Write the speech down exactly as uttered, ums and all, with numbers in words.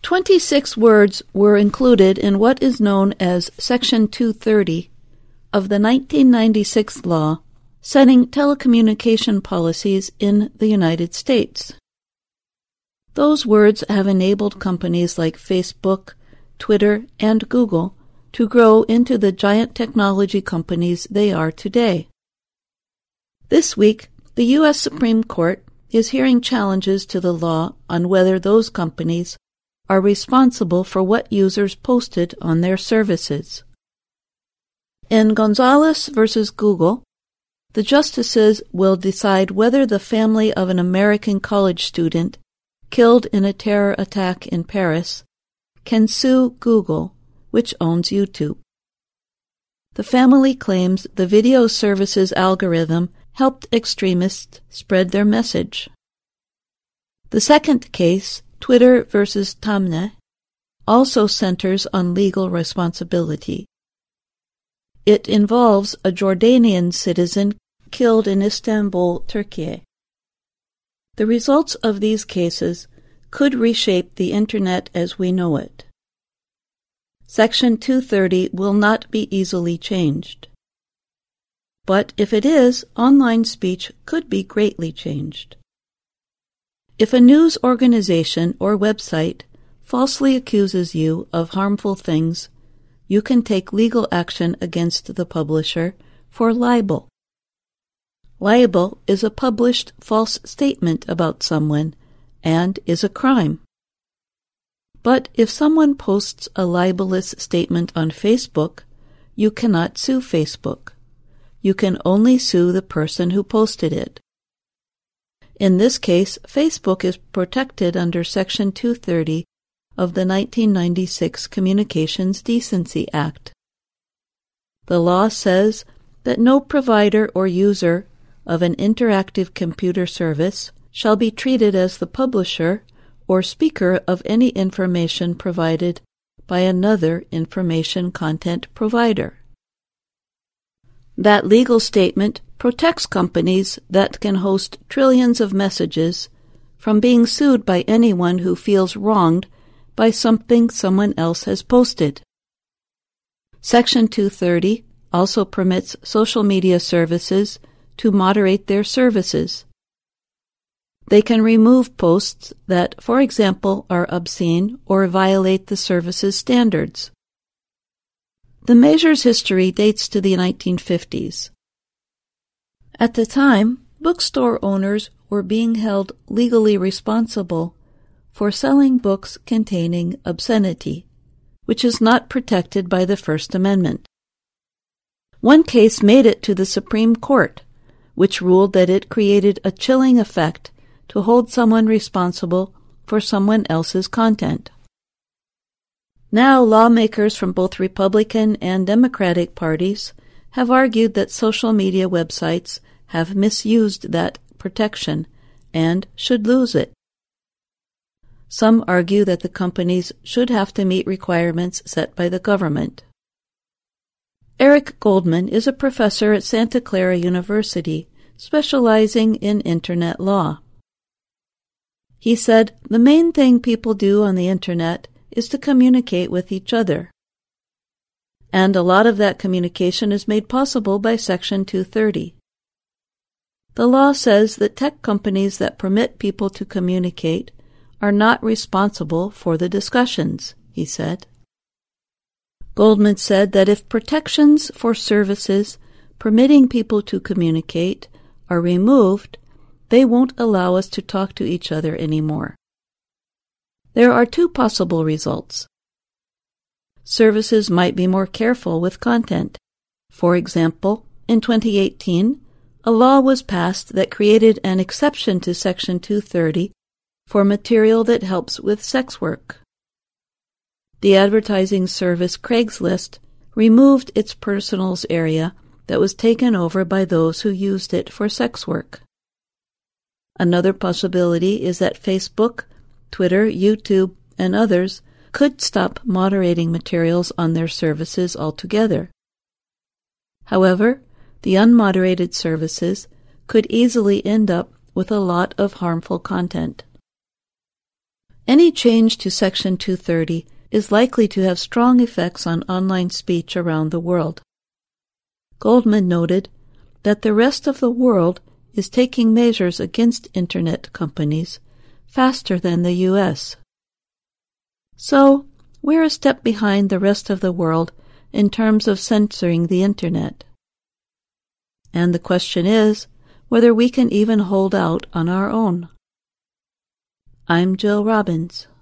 twenty-six words were included in what is known as Section two thirty of the nineteen ninety-six law setting telecommunication policies in the United States. Those words have enabled companies like Facebook, Twitter, and Google to grow into the giant technology companies they are today. This week, the U S Supreme Court is hearing challenges to the law on whether those companies are responsible for what users posted on their services. In Gonzalez versus Google, the justices will decide whether the family of an American college student killed in a terror attack in Paris can sue Google, which owns YouTube. The family claims the video services algorithm helped extremists spread their message. The second case, Twitter versus Tamne, also centers on legal responsibility. It involves a Jordanian citizen killed in Istanbul, Turkey. The results of these cases could reshape the Internet as we know it. Section two thirty will not be easily changed. But if it is, online speech could be greatly changed. If a news organization or website falsely accuses you of harmful things, you can take legal action against the publisher for libel. Libel is a published false statement about someone and is a crime. But if someone posts a libelous statement on Facebook, you cannot sue Facebook. You can only sue the person who posted it. In this case, Facebook is protected under Section two thirty of the nineteen ninety-six Communications Decency Act. The law says that no provider or user of an interactive computer service shall be treated as the publisher or speaker of any information provided by another information content provider. That legal statement protects companies that can host trillions of messages from being sued by anyone who feels wronged by something someone else has posted. Section two thirty also permits social media services to moderate their services. They can remove posts that, for example, are obscene or violate the service's standards. The measure's history dates to the nineteen fifties. At the time, bookstore owners were being held legally responsible for selling books containing obscenity, which is not protected by the First Amendment. One case made it to the Supreme Court, which ruled that it created a chilling effect to hold someone responsible for someone else's content. Now, lawmakers from both Republican and Democratic parties have argued that social media websites have misused that protection and should lose it. Some argue that the companies should have to meet requirements set by the government. Eric Goldman is a professor at Santa Clara University, specializing in Internet law. He said, "The main thing people do on the Internet is to communicate with each other. And a lot of that communication is made possible by Section two thirty. The law says that tech companies that permit people to communicate are not responsible for the discussions," he said. Goldman said that if protections for services permitting people to communicate are removed, they won't allow us to talk to each other anymore. There are two possible results. Services might be more careful with content. For example, in twenty eighteen, a law was passed that created an exception to Section two thirty for material that helps with sex work. The advertising service Craigslist removed its personals area that was taken over by those who used it for sex work. Another possibility is that Facebook, Twitter, YouTube, and others could stop moderating materials on their services altogether. However, the unmoderated services could easily end up with a lot of harmful content. Any change to Section two thirty is likely to have strong effects on online speech around the world. Goldman noted that the rest of the world is taking measures against Internet companies faster than the U S. So, we're a step behind the rest of the world in terms of censoring the Internet. And the question is whether we can even hold out on our own. I'm Jill Robbins.